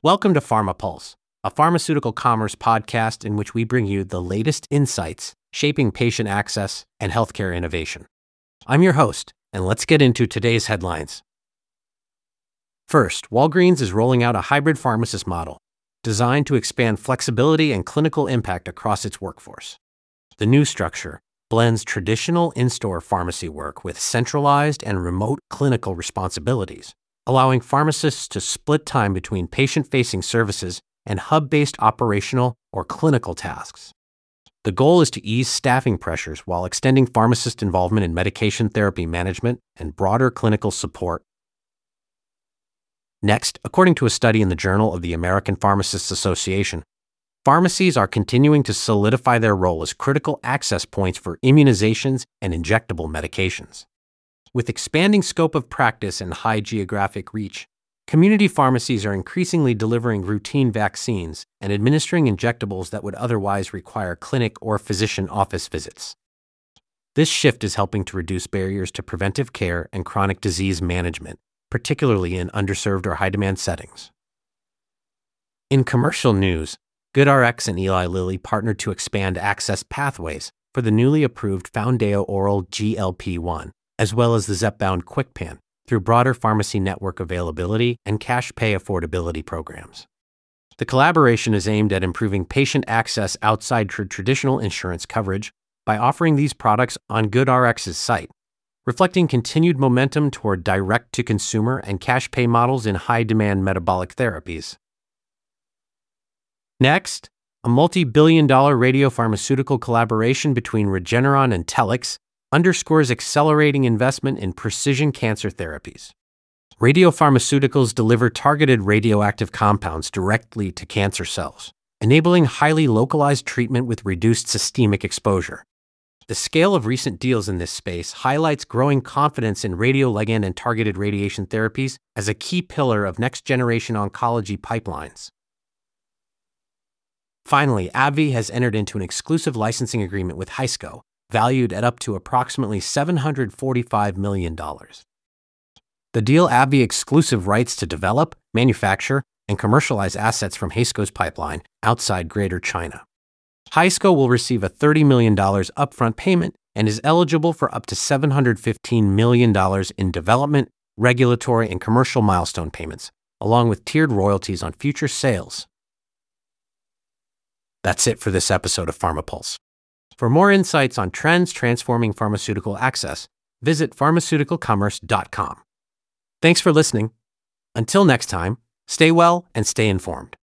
Welcome to Pharma Pulse, a pharmaceutical commerce podcast in which we bring you the latest insights shaping patient access and healthcare innovation. I'm your host, and let's get into today's headlines. First, Walgreens is rolling out a hybrid pharmacist model designed to expand flexibility and clinical impact across its workforce. The new structure blends traditional in-store pharmacy work with centralized and remote clinical responsibilities, allowing pharmacists to split time between patient-facing services and hub-based operational or clinical tasks. The goal is to ease staffing pressures while extending pharmacist involvement in medication therapy management and broader clinical support. Next, according to a study in the Journal of the American Pharmacists Association, pharmacies are continuing to solidify their role as critical access points for immunizations and injectable medications. With expanding scope of practice and high geographic reach, community pharmacies are increasingly delivering routine vaccines and administering injectables that would otherwise require clinic or physician office visits. This shift is helping to reduce barriers to preventive care and chronic disease management, particularly in underserved or high-demand settings. In commercial news, GoodRx and Eli Lilly partnered to expand access pathways for the newly approved Foundayo oral GLP-1, as well as the Zepbound KwikPen, through broader pharmacy network availability and cash pay affordability programs. The collaboration is aimed at improving patient access outside traditional insurance coverage by offering these products on GoodRx's site, reflecting continued momentum toward direct-to-consumer and cash pay models in high-demand metabolic therapies. Next, a multi-billion-dollar radiopharmaceutical collaboration between Regeneron and Telix underscores accelerating investment in precision cancer therapies. Radiopharmaceuticals deliver targeted radioactive compounds directly to cancer cells, enabling highly localized treatment with reduced systemic exposure. The scale of recent deals in this space highlights growing confidence in radioligand and targeted radiation therapies as a key pillar of next-generation oncology pipelines. Finally, AbbVie has entered into an exclusive licensing agreement with Haisco, valued at up to approximately $745 million. The deal AbbVie exclusive rights to develop, manufacture, and commercialize assets from Haisco's pipeline outside Greater China. Haisco will receive a $30 million upfront payment and is eligible for up to $715 million in development, regulatory, and commercial milestone payments, along with tiered royalties on future sales. That's it for this episode of Pharma Pulse. For more insights on trends transforming pharmaceutical access, visit pharmaceuticalcommerce.com. Thanks for listening. Until next time, stay well and stay informed.